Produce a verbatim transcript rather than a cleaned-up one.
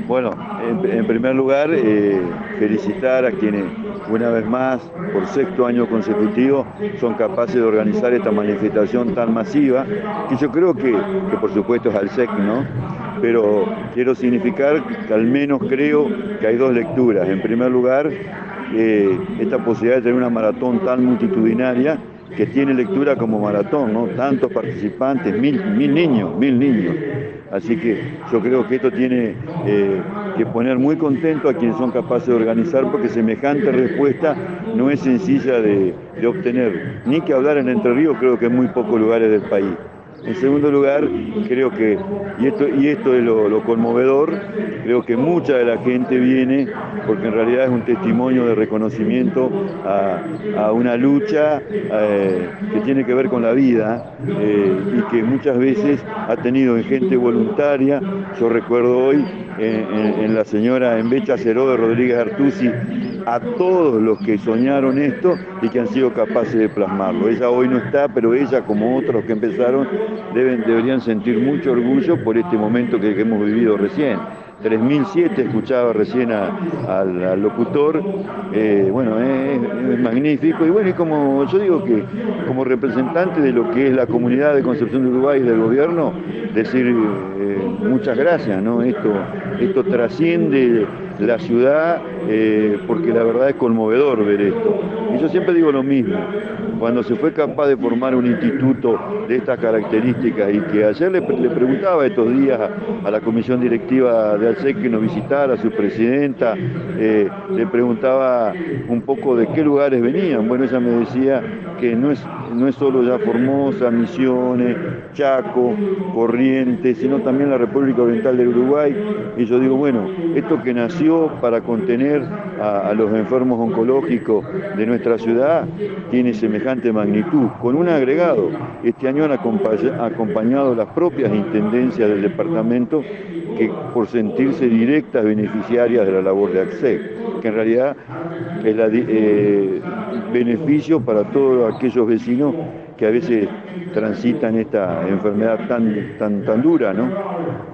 Bueno, en, en primer lugar, eh, felicitar a quienes, una vez más, por sexto año consecutivo, son capaces de organizar esta manifestación tan masiva, que yo creo que, que por supuesto es al S E C, ¿no? Pero quiero significar que al menos creo que hay dos lecturas. En primer lugar, eh, esta posibilidad de tener una maratón tan multitudinaria que tiene lectura como maratón, ¿no? Tantos participantes, mil, mil niños, mil niños. Así que yo creo que esto tiene eh, que poner muy contento a quienes son capaces de organizar, porque semejante respuesta no es sencilla de, de obtener. Ni que hablar en Entre Ríos, creo que en muy pocos lugares del país. En segundo lugar, creo que, y esto, y esto es lo, lo conmovedor, creo que mucha de la gente viene porque en realidad es un testimonio de reconocimiento a, a una lucha eh, que tiene que ver con la vida eh, y que muchas veces ha tenido en gente voluntaria. Yo recuerdo hoy en, en, en la señora Embecha Ceró de Rodríguez Artusi a todos los que soñaron esto y que han sido capaces de plasmarlo. Ella hoy no está, pero ella, como otros que empezaron, deben, deberían sentir mucho orgullo por este momento que, que hemos vivido recién. tres mil siete escuchaba recién a, al, al locutor, eh, bueno, es, es magnífico. Y bueno, y como yo digo que como representante de lo que es la comunidad de Concepción de Uruguay y del gobierno, decir eh, muchas gracias, ¿no? Esto, esto trasciende la ciudad, eh, porque la verdad es conmovedor ver esto. Y yo siempre digo lo mismo, cuando se fue capaz de formar un instituto de estas características y que ayer le, le preguntaba estos días a, a la comisión directiva de ALSEC que nos visitara, a su presidenta, eh, le preguntaba un poco de qué lugares venían. Bueno, ella me decía que no es, no es solo ya Formosa, Misiones, Chaco, Corrientes, sino también la República Oriental del Uruguay. Y yo digo, bueno, esto que nació para contener a, a los enfermos oncológicos de nuestra ciudad tiene semejante magnitud, con un agregado. Este año han acompañado las propias intendencias del departamento que por sentirse directas beneficiarias de la labor de ACSEC, que en realidad es la, eh, beneficio para todos aquellos vecinos que a veces transitan esta enfermedad tan, tan, tan dura, ¿no?